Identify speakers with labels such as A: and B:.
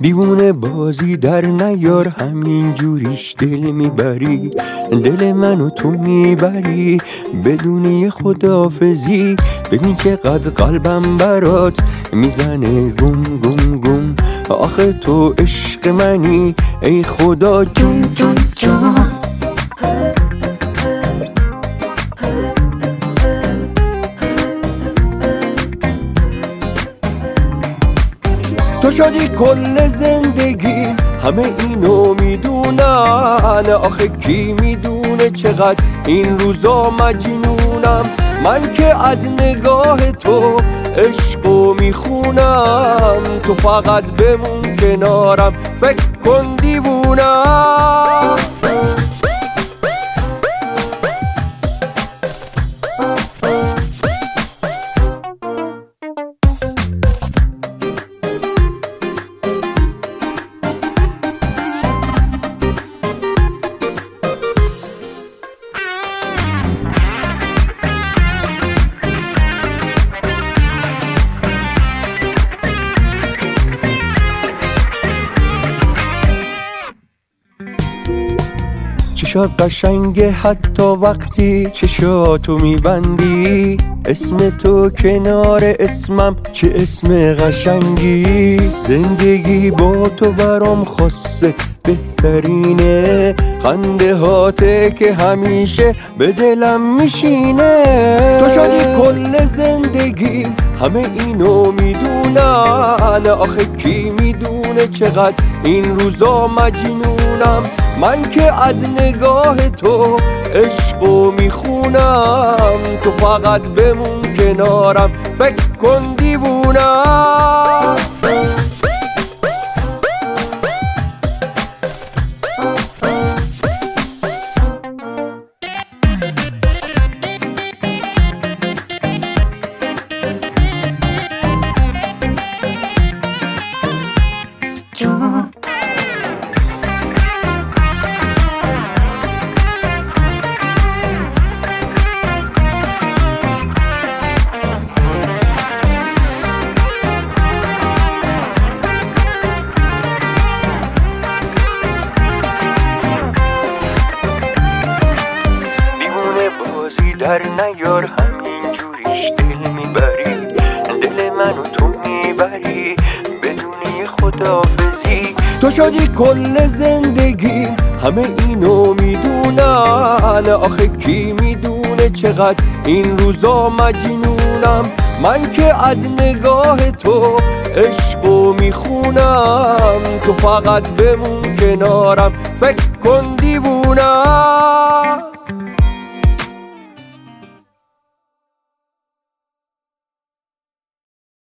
A: دیوونه بازی در نیار، همین جوریش دل میبری، دل منو تو میبری بدون یه خداحافظی. ببین چقدر قلبم برات میزنه گم گم گم، آخه تو عشق منی ای خدا جون جون جون. تو شدی کل زندگی، همه اینو میدونن، آخه کی میدونه چقدر این روزا مجنونم. من که از نگاه تو عشقو میخونم، تو فقط بمون کنارم فکر کن دیوونم. چشات قشنگه حتی وقتی چشاتو میبندی، اسم تو کنار اسمم چه اسم قشنگی. زندگی با تو برام خاصه بهترینه، خنده هاته که همیشه به دلم میشینه. تو شدی کل زندگی، همه اینو میدونن، آخه کی میدونه چقدر این روزا مجنونم. من که از نگاه تو عشقو میخونم، تو فقط بمون کنارم فکر کن دیوونم. در نیار، همین جوریش دل میبری، دل منو تو میبری بدون یه خداحافظی. تو شدی کل زندگی، همه اینو میدونن، آخه کی میدونه چقدر این روزا مجنونم. من که از نگاه تو عشقو میخونم، تو فقط بمون کنارم فکر کن دیوونم.